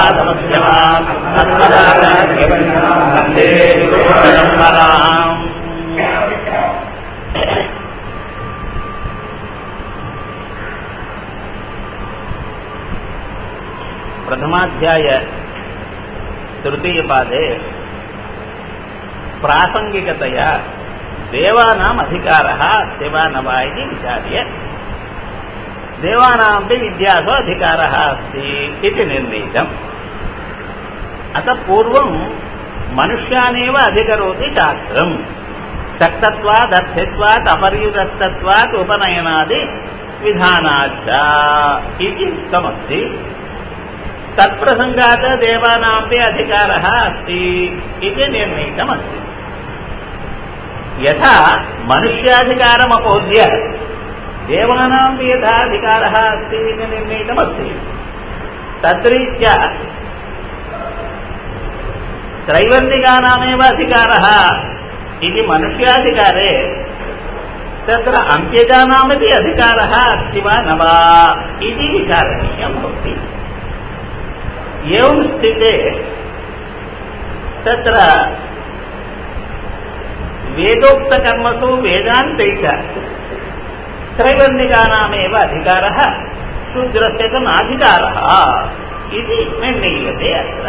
பாதமஸ்யமாம் வந்தே பரம்பராம். प्रथमाध्याय तृतीय पादे प्रासंगिकतया देवानाम् अधिकारः अस्ति वा न वा इति विचार्य देवानामपि विद्यासु अधिकारः अस्ति इति निर्णीतम्. अतः पूर्वं मनुष्यानेव अधिकरोति शास्त्रम्. शक्तत्वात् अर्थित्वात् अपर्युदस्तत्वात् उपनयनादि विधानाच्च इति उक्तमस्ति. तत्प्रसंगात् देवानामपि अधिकारः अस्ति इति निर्णीतमस्ति. यथा मनुष्याधिकारमपोद्य देवानामपि यथा अधिकारः अस्ति इति निर्णीतमस्ति, तद्रीत्या त्रैवर्णिकानामेव अधिकारः इति मनुष्याधिकारे तत्र अन्त्यजानामपि अधिकारः अस्ति वा न वा इति विचारणीयं भवति. एवं स्थिते तत्र वेदोक्तकर्मसु वेदान्ते च त्रैवर्णिकानामेव अधिकारः, शूद्रस्य च नाधिकारः इति निर्णीयते. अत्र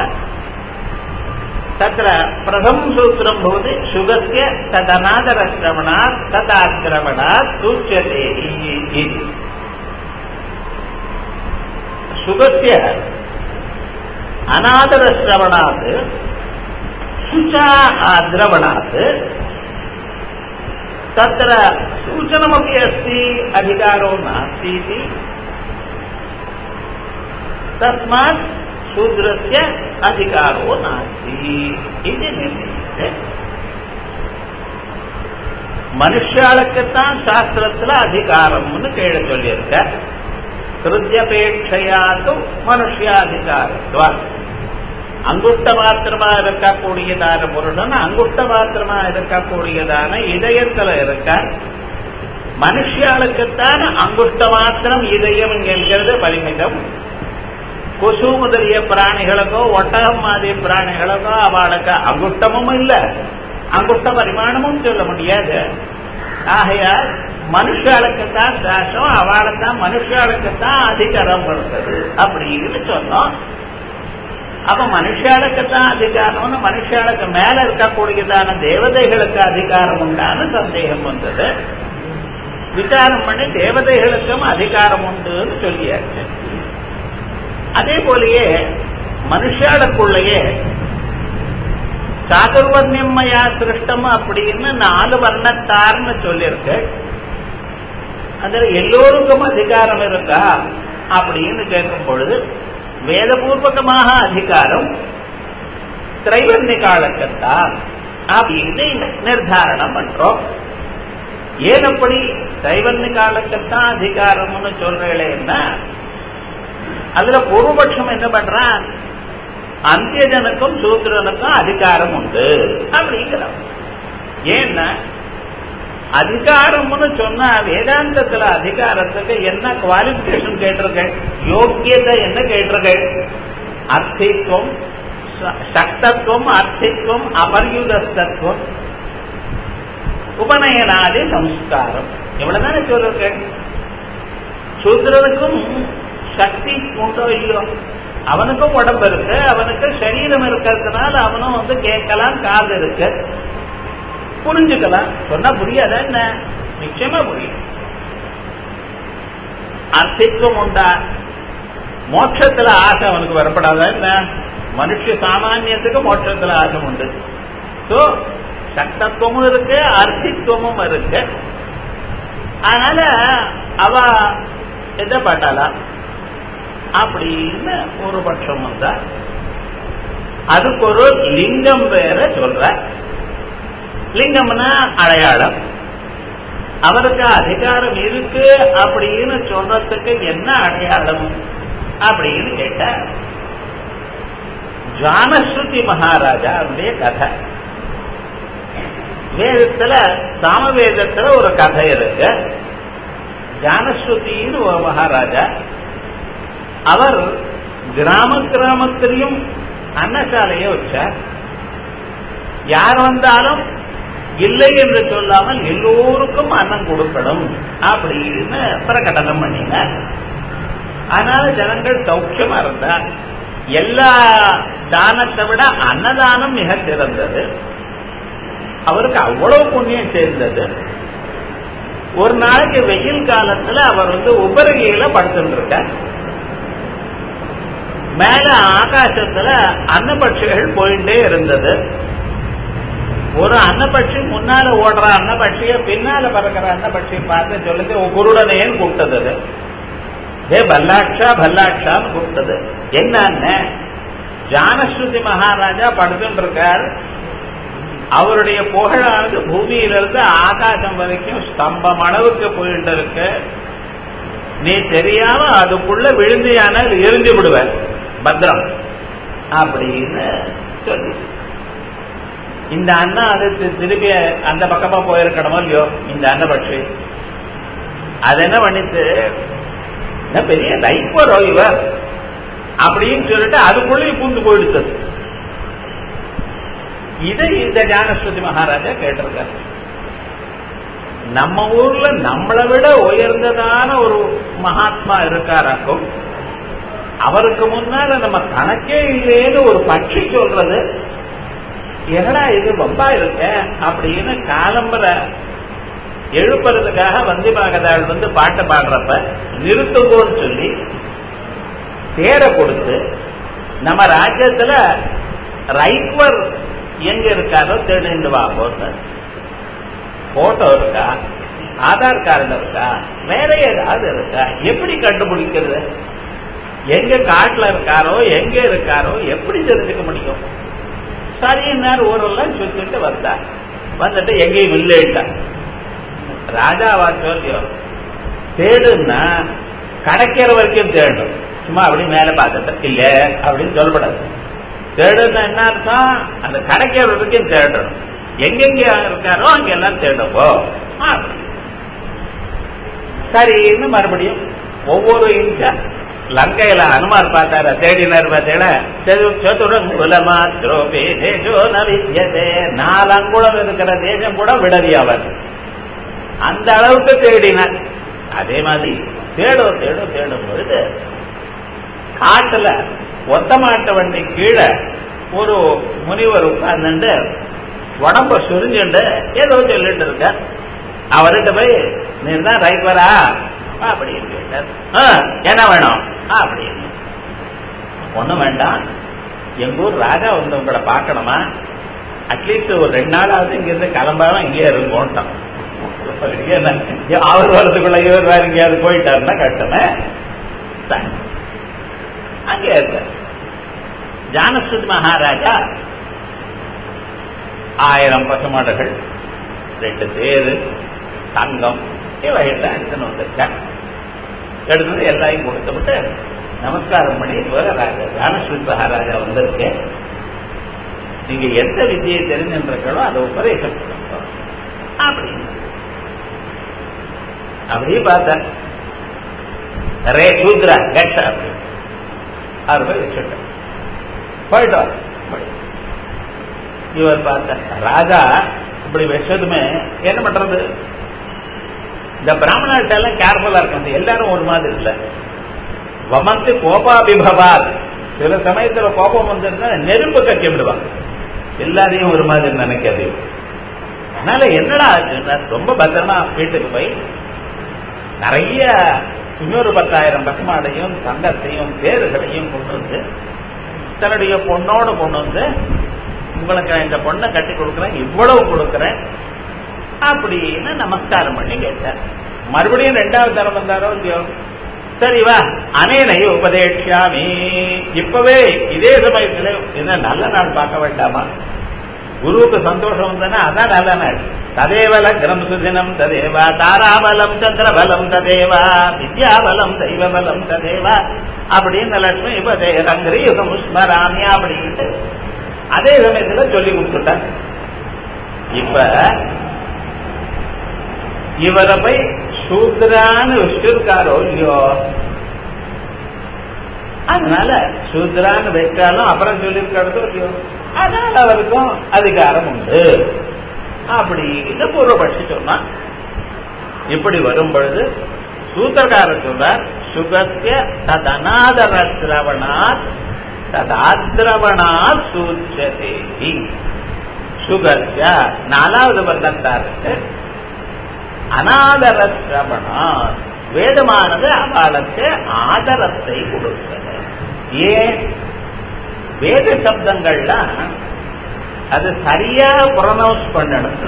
तत्र प्रथमं सूत्रं भवति शुगस्य तदनादरश्रवणात् तदाक्रमणात् सूच्यते इति. शुगस्य अनादरश्रवणात् शुचा आद्रवणात् तत्र सूचनमपि अस्ति, अधिकारो नास्ति इति. तस्मात् शूद्रस्य अधिकारो नास्ति इति निर्णीयते. மனுஷாளுக்குத்தான் சாஸ்திரத்துல அதிகாரம்னு கேள்வி சொல்லியிருக்க. கிருத்தியபேட்சையாது மனுஷியாதிகாரத்வாத். அங்குஷ்ட மாத்திரமா இருக்கக்கூடியதான புருஷன் அங்குஷ்ட மாத்திரமா இருக்கக்கூடியதான இதயத்துல இருக்க. மனுஷியாளுக்குத்தான் அங்குஷ்ட மாத்திரம் இதயம் என்கிறது பரிமிதம். கொசு முதலிய பிராணிகளுக்கோ ஒட்டகம் மாதிரி பிராணிகளுக்கோ அவளுக்கு அங்குஷ்டமும் இல்லை, அங்குஷ்ட பரிமாணமும் சொல்ல முடியாது. ஆகையால் மனுஷாளுக்குத்தான் சாசம், அவளுக்குத்தான் மனுஷாளுக்குத்தான் அதிகாரம் வருகிறது அப்படின்னு சொன்னோம். அப்ப மனுஷாளுக்குத்தான் அதிகாரம்னு மனுஷாளுக்கு மேல இருக்கக்கூடியதான தேவதைகளுக்கு அதிகாரம் உண்டான சந்தேகம் வந்தது. விசாரம் பண்ணி தேவதைகளுக்கும் அதிகாரம் உண்டுன்னு சொல்லியாச்சு. அதே போலயே மனுஷாளுக்குள்ளேயே சாதுர்வர்ணியம்மையா சிருஷ்டம் அப்படின்னு 4 வர்ணத்தார்னு சொல்லியிருக்கு. அதுல எல்லோருக்கும் அதிகாரம் இருக்கா அப்படின்னு கேட்கும் பொழுது வேதபூர்வகமாக அதிகாரம் திரைவர்ணிகாளுக்குத்தான் அப்படின்னு நிர்தாரணம் பண்றோம். ஏன் அப்படி திரைவர்ணிகாளுக்குத்தான் அதிகாரம்னு சொல்றேன்னா, அதுல பூர்வபட்சம் என்ன பண்றான், அந்தியஜனுக்கும் சூத்திரனுக்கும் அதிகாரம் உண்டு அப்படிங்கிறான். ஏன்னா அதிகாரம்னு சொன்னா வேதாந்தத்துல அதிகாரத்துக்கு என்ன குவாலிபிகேஷன் கேட்டிருக்க, யோக்கியதை என்ன கேட்டிருக்க, அர்த்தித்வம், சக்தத்துவம், அர்த்தித்வம், அபர்யுதஸ்தத்துவம், உபநயனாதி சம்ஸ்காரம், இவ்வளவுதானே சொல்லிருக்க. சூத்திரனுக்கும் சக்தி உண்டோ இல்லையோ, அவனுக்கும் உடம்பு இருக்கு, அவனுக்கு சரீரம் இருக்கிறதுனால அவனும் கேட்கலாம், காது இருக்கு, புரிஞ்சுக்கலாம். சொன்னா புரியாத என்ன, நிச்சயமா புரியும். அர்த்தித்வம் உண்டா, மோட்சத்துல ஆசை அவனுக்கு வரப்படாத என்ன, மனுஷ சாமானியத்துக்கு மோட்சத்துல ஆசை உண்டு. சோ சக்தத்துவமும் இருக்கு, அர்த்தித்வமும் இருக்கு. அதனால அவ எதை பாட்டாளா அப்படின்னு ஒரு பட்சம் வந்தா, அதுக்கு ஒரு லிங்கம் வேற சொல்ற. லிங்கம்னா அடையாளம். அவருக்கு அதிகாரம் இருக்கு அப்படின்னு சொல்றதுக்கு என்ன அடையாளம் அப்படின்னு கேட்ட, ஜானஸ்ருதி மகாராஜாவுடைய கதை. வேதத்துல சாமவேதத்துல ஒரு கதை இருக்கு. ஜானஸ்ருதின்னு ஒரு மகாராஜா, அவர் கிராமத்திலையும் அன்னசாலையை வச்சார். யார் வந்தாலும் இல்லை என்று சொல்லாமல் எல்லோருக்கும் அன்னம் கொடுக்கணும் அப்படின்னு பிரகடனம் பண்ணினார். அதனால ஜனங்கள் சௌக்கியமா இருந்தார். எல்லா தானத்தை விட அன்னதானம் மிக சிறந்தது. அவருக்கு அவ்வளவு புண்ணியம் சேர்ந்தது. ஒரு நாளைக்கு வெயில் காலத்துல அவர் உபரிகையில படுத்துட்டு இருக்கார். மேல ஆகாசத்துல அன்னபட்சிகள் போயிட்டே இருந்தது. ஒரு அன்னபட்சி முன்னால ஓடுற அன்னபட்சிய பின்னால பறக்கிற அன்னபட்சியை பார்த்து சொல்லுது குருடனேன்னு கூப்பிட்டது. பல்லாட்சா பல்லாட்சான்னு கூப்பிட்டது. என்னன்னு ஜானஸ்ருதி மகாராஜா படுத்துட்டு இருக்கார். அவருடைய புகழானது பூமியிலிருந்து ஆகாசம் வரைக்கும் ஸ்தம்பம் அளவுக்கு போயிட்டு இருக்கு. நீ தெரியாம அதுக்குள்ள விழுந்தியானால் எரிஞ்சு விடுவார், பத்திரம் அப்படின்னு சொல்லி இந்த அண்ணா அது திருப்பி அந்த பக்கமா போயிருக்கணுமோ இல்லையோ இந்த அன்னபட்சி. அது என்ன பண்ணிட்டு பெரிய லைஃபரோ இவர் அப்படின்னு சொல்லிட்டு அதுக்குள்ளே பூந்து போயிடுத்தது. இதை இந்த ஞானஸ்ருதி மகாராஜா கேட்டிருக்காரு. நம்ம ஊர்ல நம்மளை விட உயர்ந்ததான ஒரு மகாத்மா இருக்காராக்கும். அவருக்கு முன்னால நம்ம கணக்கே இல்லைன்னு ஒரு பட்சி சொல்றது என்னடா இது ரொம்ப இருக்க அப்படின்னு காலம்பர எழுப்புறதுக்காக வந்தி பாகதாள் பாட்டு பாடுறப்ப நிறுத்துவோன்னு சொல்லி தேரை கொடுத்து நம்ம ராஜ்யத்துல ரைக்வர் எங்க இருக்காரோ தேடிண்டு வாங்க. போட்டோ இருக்கா, ஆதார் கார்டு இருக்கா, வேற ஏதாவது இருக்கா, எப்படி கண்டுபிடிக்கிறது? எங்க காட்டுல இருக்காரோ எங்க இருக்காரோ எப்படி தெரிஞ்சுக்க முடியும்? சரின்னார். ஊரெல்லாம் சுத்திட்டு வந்தார். வந்துட்டு எங்கேயும் இல்லைட்டார். ராஜாவா சொல்லியோ தேடுன்னா கிடைக்கிற வரைக்கும் தேடும். சும்மா அப்படி மேல பார்த்துட்டு இல்ல அப்படின்னு சொல்லப்படாது. தேடுன்னா என்ன அர்த்தம்? அந்த கிடைக்கிற வரைக்கும் தேடணும். எங்கெங்க இருக்காரோ அங்கெல்லாம் தேடுவோ. சரின்னு மறுபடியும் ஒவ்வொரு இன்ச்சா லங்கையில அனுமார் பார்த்தார தேடினார். நாலு அங்குளம் இருக்கிற தேசம் கூட விடவி அவர் அந்த அளவுக்கு தேடினார். அதே மாதிரி தேடும் தேடும் தேடும் பொழுது காட்டுல ஒத்த மாட்டு வண்டி கீழே ஒரு முனிவர் உட்கார்ந்து உடம்ப சுரிஞ்சுண்டு ஏதோ சொல்லிட்டு இருக்க. அவர்கிட்ட போய் நீ தான் ரைவரா அப்படின்னு கேட்டார். என்ன வேணும் அப்படின்னு. ஒண்ணும் வேண்டாம், எங்க ஊர் ராஜா உங்களை பார்க்கணுமா, அட்லீஸ்ட் ஒரு 2 நாளாவது இங்கிருந்து கிளம்பாம இங்கே இருக்கோன்ட்டான். அவர் வரதுக்குள்ள இவர் வேற எங்கேயாவது போயிட்டாருன்னா கட்டண அங்கே இருக்க. ஜானஸ்ருதி மகாராஜா 1000 பசுமாடுகள், 2 தேரு, தங்கம் இவைகள்லாம் எடுத்துன்னு வந்திருக்காங்க. எடுத்து எல்லாரையும் கொடுத்து விட்டு நமஸ்காரம் பண்ணி ராஜா ஜானஸ்ருதி மகாராஜா வந்திருக்கேன், நீங்க எந்த வித்தியை தெரிஞ்சிருக்கோ அதை உபதேசம் பண்ணுங்க அப்படின்னு. அப்படியே பார்த்த ரே சூத்ரா கேட்ட அப்படி 6 பேர் வச்சுட்ட போயிட்டோம். இவர் பார்த்த ராஜா இப்படி வச்சதுமே என்ன பண்றது? இந்த பிராமணர்கிட்ட எல்லாம் கேர்ஃபுல்லா இருக்கும். எல்லாரும் ஒரு மாதிரி இல்ல. வமந்து கோபாபிபவார், சில சமயத்துல கோபம் வந்துருந்தா நெருப்பு கட்டி விடுவாங்க. எல்லாரையும் ஒரு மாதிரி நினைக்காது. அதனால என்னடா ஆச்சுன்னா ரொம்ப பத்திரமா வீட்டுக்கு போய் நிறைய இன்னொரு 10,000 பசுமாடையும் தங்கத்தையும் தேர்களையும் கொண்டு வந்து தன்னுடைய பொண்ணோடு கொண்டு வந்து உங்களுக்கு இந்த பொண்ணை கட்டி கொடுக்குறேன், இவ்வளவு கொடுக்குறேன் அப்படின்னு நமஸ்காரம் பண்ணி கேட்டார். மறுபடியும் 2வது தரம் வந்தாரோ இல்லையோ, சரி வா அனேனை உபதேஷாமி, இப்பவே இதே சமயத்துல என்ன நல்ல நாள் பார்க்க வேண்டாமா? குருவுக்கு சந்தோஷம் வந்தனா அதான் நல்ல நாள். ததேவ லக்னம் சுதினம் ததேவா, தாராபலம் சந்திரபலம் ததேவா, வித்யாபலம் தெய்வபலம் ததேவா அப்படின்னு லட்சுமி இப்பதே ரங்கரி யுகமுஸ்மராமி அப்படின்ட்டு அதே சமயத்துல சொல்லி கொடுத்துட்டாங்க. இப்ப இவரை போய் சூத்ரான்னு வச்சிருக்காரோ இல்லையோ, அதனால சூத்ரான்னு வைத்தாலும் அப்புறம் சொல்லியிருக்கிறது இல்லையோ, அதனால அவருக்கும் அதிகாரம் உண்டு அப்படின்னு பூர்வபட்சி சொன்னா. இப்படி வரும் பொழுது சூத்திரக்காரர் சொல்றார், சுகத்திய ததனாதரத்ரவணாத் ததாத்ரவணாத் சூச்சதேஹி. சுகத்திய நாலாவது வர்ணத்தாருக்கு அனாதரத்ரவணாத் வேதமானது அவளுக்கு ஆதரத்தை கொடுக்கிறது. ஏன்? வேத சப்தங்கள்லாம் அது சரியா ப்ரொனவுன்ஸ் பண்ணணும்.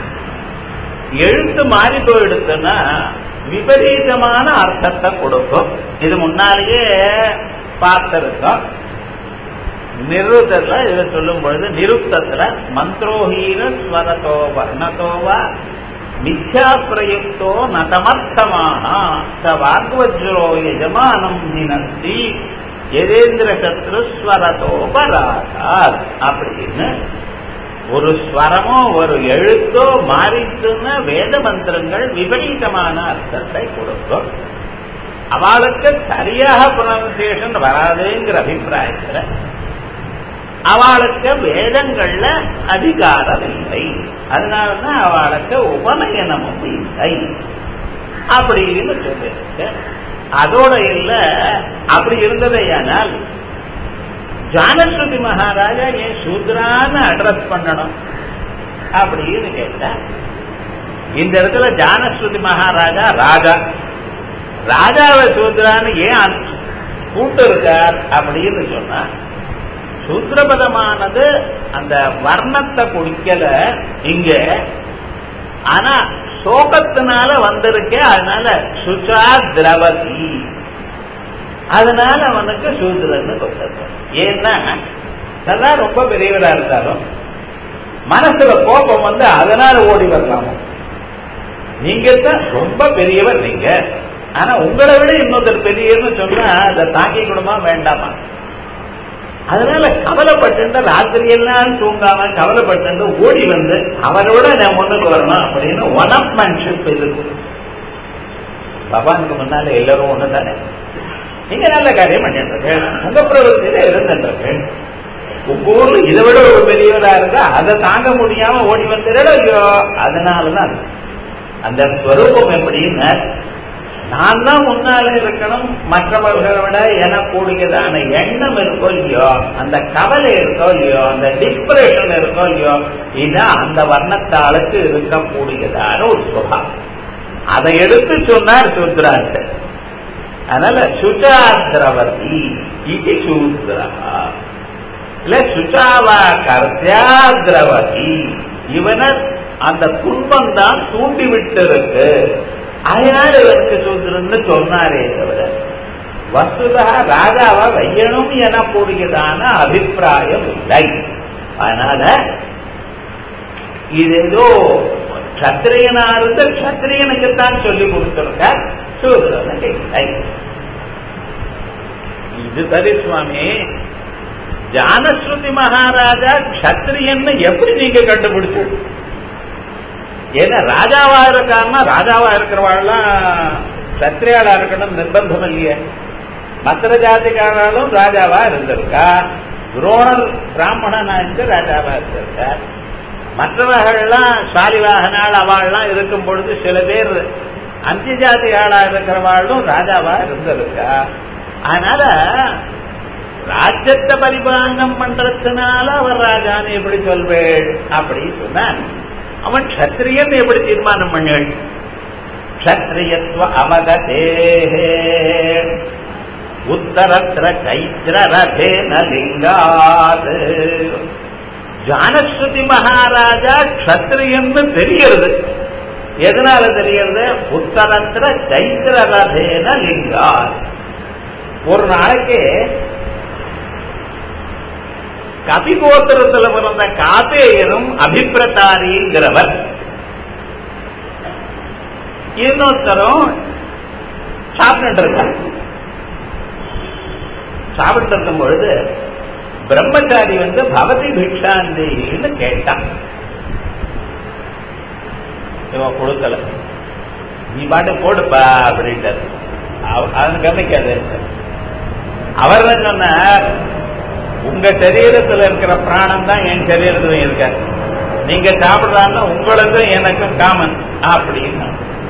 எழுத்து மாறி போயிடுச்சுன்னா விபரீதமான அர்த்தத்தை கொடுக்கும். இது முன்னாலேயே பார்த்திருக்கோம். நிருத்தத்துல இதை சொல்லும் பொழுது, நிருத்தத்துல மந்திரோஹீன ஸ்வரத்தோ வர்ணத்தோவா மித்யா பிரயுக்தோ நதமர்த்தமான வாக்வஜ்ரோ யஜமானம் நினந்தி யதேந்திர சத்ரு ஸ்வரத்தோபராதாத் அப்படின்னு ஒரு ஸ்வரமோ ஒரு எழுத்தோ மாறிட்டுன்னா வேத மந்திரங்கள் விபரீதமான அர்த்தத்தை கொடுக்கும். அவளுக்கு சரியாக ப்ரொனன்சியேஷன் வராதுங்கிற அபிப்பிராயத்துல அவளுக்கு வேதங்கள்ல அதிகாரம் இல்லை. அதனாலதான் அவளுக்கு உபநயனமும் இல்லை அப்படின்னு சொல்லிருக்கு. அதோட இல்ல, அப்படி இருந்ததையானால் ஜானஸ்ருதி மகாராஜா ஏன் சூத்ரான்னு அட்ரஸ் பண்ணணும் அப்படின்னு கேட்டா, இந்த இடத்துல ஜானஸ்ருதி மகாராஜா ராஜா, ராஜாவை சூத்ரான்னு ஏன் கூட்டு இருக்கார் அப்படின்னு சொன்னா, சூத்ரபதமானது அந்த வர்ணத்தை குடிக்கல இங்க, ஆனா சோகத்தினால வந்திருக்கே, அதனால சுச்சா திரவதி, அதனால அவனுக்கு சூத்ரன்னு கொடுத்தார். ஏன்னா நல்லா ரொம்ப பெரியவரா இருந்தாலும் மனசுல கோபம் வந்து அதனால ஓடி வரலாமோ. நீங்க தான் ரொம்ப பெரியவர் நீங்க, ஆனா உங்களை விட இன்னொருத்தர் பெரியன்னு சொன்னா அதை தாங்கிக்கணுமா வேண்டாமா? அதனால கவலைப்பட்டு ராத்திரி எல்லாம் தூங்காம கவலைப்பட்டு ஓடி வந்து அவரோட நான் முன்னுக்கு வரணும் அப்படின்னு ஒனப்மேன்ஷிப் இருக்கு. பகவானுக்கு முன்னால எல்லாரும் ஒண்ணுதானே. நீங்க நல்ல காரியம் பண்ணிட்டு இருக்கு, உங்க பிரவൃத்தியில இருந்துட்டு இருக்கு. உங்க ஊர்ல இதை விட ஒரு பெரியவரா இருந்தா அதை தாங்க முடியாம ஓடி வந்துடோ. அதனாலதான் அந்த ஸ்வரூபம் எப்படின்னு, நான் தான் முன்னால இருக்கணும், மற்றவர்களை விட எனக்கூடியதான எண்ணம் இருக்கோ இல்லையோ, அந்த கவலை இருக்கோ இல்லையோ, அந்த டிப்ரெஷன் இருக்கோ இல்லையோ, இதுதான் அந்த வர்ணத்தாளுக்கு இருக்கக்கூடியதான ஒரு சுகம். அதை எடுத்து சொன்னார் சூத்ராட்டு. அதனால சுச்சாத்ரவதி இது சூத்ரா இல்ல, சுச்சாவா கர்த்தியாத்ரவதி, இவனை அந்த துன்பம் தான் தூண்டி விட்டு இருக்கு, அதனால இவருக்கு சூத்ரன்னு சொன்னாரே தவிர வஸ்துதா ராஜாவை வையணும் எனக்கூடியதான அபிப்பிராயம் இல்லை. அதனால இது ஏதோ கத்திரியனா இருந்த கத்திரியனுக்குத்தான் சொல்லி கொடுத்திருக்க, சூத்ரனுக்கு இல்லை. இது சரி சுவாமி, ஜானஸ்ருதி மகாராஜா கத்திரியன்னு எப்படி நீங்க கண்டுபிடிச்சு? ஏன்னா ராஜாவா இருக்காருன்னா ராஜாவா இருக்கிறவாள்லாம் சத்திரியாளா இருக்கணும் நிர்பந்தம் இல்லையே. மற்ற ஜாதிக்காராலும் ராஜாவா இருந்திருக்கா, துரோணர் பிராமணனா இருந்து ராஜாவா இருந்திருக்கா, மற்றவர்கள்லாம் சாலிவாகனால் அவள்லாம் இருக்கும் பொழுது சில பேர் அந்திய ஜாதி ஆளா இருக்கிறவாளும் ராஜாவா இருந்திருக்கா. அதனால ராஜ்யத்தை பரிபாலனம் பண்றதுனால அவர் ராஜான்னு எப்படி சொல்வேள் அப்படின்னு சொன்னான். அவன் க்ஷத்ரியன் எப்படி தீர்மானம் பண்ணாள்? க்ஷத்ரியத்வ அவகதேஹே உத்தரத்ர சைத்ர ரதேன லிங்காத். ஜானஸ்ருதி மகாராஜா க்ஷத்ரியன்னு தெரிகிறது. எதனால தெரிகிறது? உத்தரத்ர சைத்ர ரதேன லிங்காத். ஒரு நாளைக்கு கபிகோத்திரத்தில் பிறந்த காபேயனும் அபிப்பிரதாரிங்கிறவர், இன்னொருத்தரும் சாப்பிட்டு இருக்கார். சாப்பிட்டு இருக்கும் பொழுது பிரம்மச்சாரி வந்து பவதி பிக்ஷாந்தின்னு கேட்டான். இவன் கொடுக்கல, நீ பாட்டு போடுப்பா அப்படின்ட்டு. அவன் கவனிக்காது. அவர் சொன்னார், உங்க சரீரத்தில் இருக்கிற பிராணம் தான் என் சரீரத்துல இருக்க, நீங்க சாப்பிடுறாங்க உங்களுக்கும் எனக்கும் காமன் அப்படின்னு.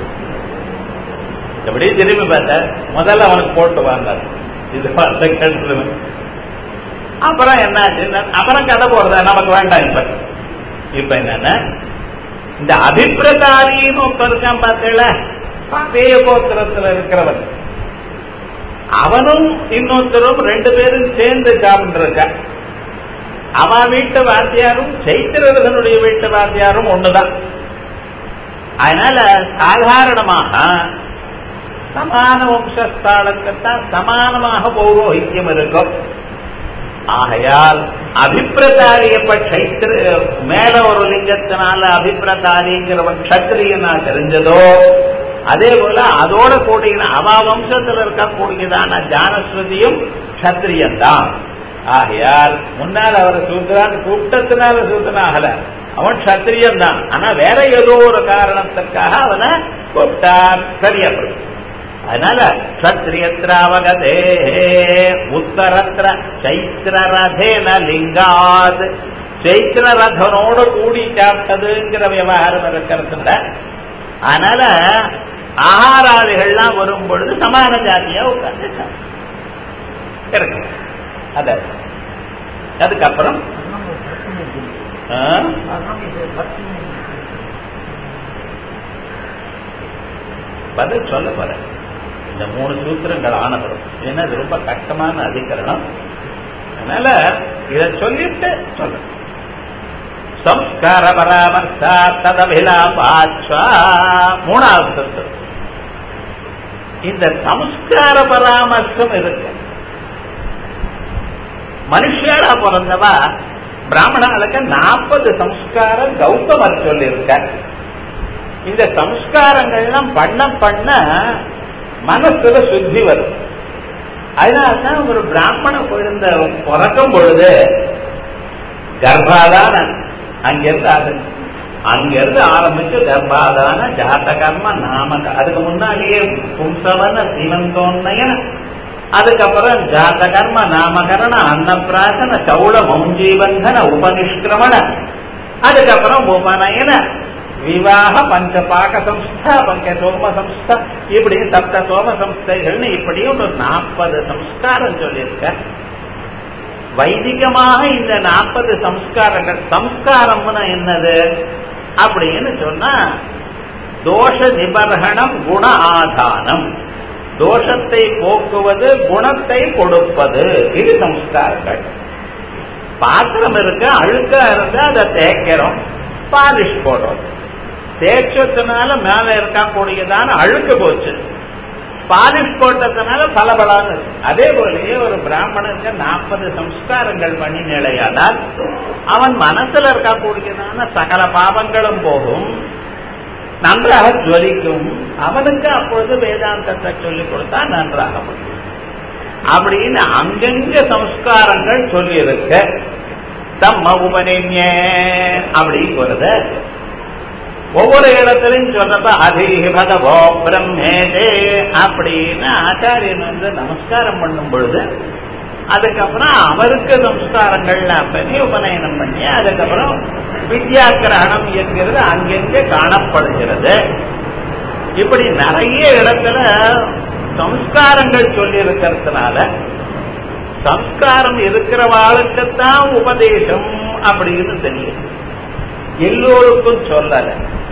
எப்படி திரும்பி பார்த்த முதல்ல அவனுக்கு போட்டு வந்தார். இது பார்த்த கருத்து. அப்புறம் என்னாச்சு, அப்புறம் கதை போடுறத நமக்கு வேண்டாம். இப்ப என்னன்னா, இந்த அபிப்பிரதாரின்னு ஒருத்தர் இருக்கான் பார்த்தீங்களா, பேய கோத்திரத்துல இருக்கிறவன், அவனும் இன்னொருத்தரும் 2 பேரும் சேர்ந்து சாப்பிட்டு. அவன் வீட்டு வாத்தியாரும் சைத்திரனுடைய வீட்டு வாத்தியாரும் ஒண்ணுதான். அதனால சாதாரணமாக சமான வம்சஸ்தாளுக்குத்தான் சமானமாக பௌரோஹித்யம் இருக்கும். ஆகையால் அபிப்பிரதாரியப்ப சைத்திர மேல ஒரு லிங்கத்தினால அபிப்பிரதாரிங்கிறவன் கஷத்திரியனா தெரிஞ்சதோ, அதே போல அதோட கூடிய அவா வம்சத்தில் இருக்கக்கூடியதான ஜானஸ்வதியும் கஷத்திரியன் தான். ஆகையால் முன்னால் அவரை சூத்திரான் கூட்டத்தினால சூத்திரனாகல, அவன் கஷத்திரியன் தான். ஆனா வேற ஏதோ ஒரு காரணத்துக்காக அவனை கூப்பிட்டார். சரியா? அதனால கஷத்திரியத்ராவகதே உத்தரத்திர சைத்திரரதேன லிங்காத், சைத்திரரதனோடு கூடி சாப்பிட்டதுங்கிற விவகாரம் இருக்கிறதுல. அதனால ஆகாராதிகள்லாம் வரும் பொழுது சமான ஜாதியா உட்கார்ந்து இருக்கு. அதுக்கப்புறம் பதில் சொல்ல போற இந்த 3 சூத்திரங்கள் ஆனவரும். ஏன்னா இது ரொம்ப கஷ்டமான அதிகரணம். அதனால இதை சொல்லிட்டு சொல்ல. சம்ஸ்கார பராமர்சா ததபிலாபாச்சா, 3வது சூத்திரம். இந்த சம்ஸ்கார பராமர்சம் இருக்கு. மனுஷியாளா பிறந்தவா பிராமணர்களுக்கு 40 சம்ஸ்காரம் கௌதமர் சொல்லி இருக்கார். இந்த சம்ஸ்காரங்கள்லாம் பண்ண பண்ண மனசுல சுத்தி வரும். அதனால்தான் ஒரு பிராமண குழந்தை பிறக்கும் பொழுது கர்ப்பாதான அங்கிருந்து ஆரம்பிச்சு கர்ப்பாதான ஜாத கர்ம நாம, அதுக்கு முன்னாடியே பும்சவன சீமந்தோன்னயன, அதுக்கப்புறம் ஜாத கர்ம நாமகரண அன்னப்பிராசன சௌள மௌஞ்சீபந்தன உபனிஷ்கிரமண, அதுக்கப்புறம் உபநயன விவாக பஞ்ச பாக சம்ஸ்தா பஞ்ச சோம சம்ஸ்தா, இப்படி சப்த சோம சம்ஸ்தைகள்னு இப்படியும் ஒரு 40 சம்ஸ்காரம் சொல்லியிருக்க. வைதிகமாக இந்த 40 சம்ஸ்காரங்கள், சம்ஸ்காரம்னா என்னது அப்படின்னு சொன்னா தோஷ நிபர்கணம் குண ஆதானம், தோஷத்தை போக்குவது குணத்தை கொடுப்பது, இது சம்ஸ்காரங்கள். பாத்திரம் இருக்க அழுக்கா இருந்தா அதை தேய்க்கிறோம், பாலிஷ் போடுறோம். தேய்ச்சதுனால மேல இருக்கக்கூடியதான அழுக்கு போச்சு, பாலிஷ் போட்டதுனால பலபலான்னு இருக்கு. அதே போலயே ஒரு பிராமணனுக்கு 40 சம்ஸ்காரங்கள் பண்ணி நிலையானால் அவன் மனசுல இருக்கக்கூடியதான சகல பாவங்களும் போகும், நன்றாக ஜொலிக்கும். அவனுக்கு அப்பொழுது வேதாந்தத்தை சொல்லிக் கொடுத்தா நன்றாக முடியும் அப்படின்னு அங்கங்க சம்ஸ்காரங்கள் சொல்லி இருக்க. தம்ம உபநேன்ய அப்படிங்கிறது ஒவ்வொரு இடத்திலையும் சொன்னப்ப அதிபதவோ பிரம்மேதே அப்படின்னு ஆச்சாரியன் நமஸ்காரம் பண்ணும் பொழுது அதுக்கப்புறம் அவருக்கு சம்ஸ்காரங்கள்லாம் பண்ணி உபநயனம் பண்ணி அதுக்கப்புறம் வித்யாகிரகணம் என்கிறது அங்கெங்கே காணப்படுகிறது. இப்படி நிறைய இடத்துல சம்ஸ்காரங்கள் சொல்லி இருக்கிறதுனால சம்ஸ்காரம் இருக்கிறவாளுக்குத்தான் உபதேசம் அப்படின்னு தெரியும், எல்லோருக்கும் சொல்லல.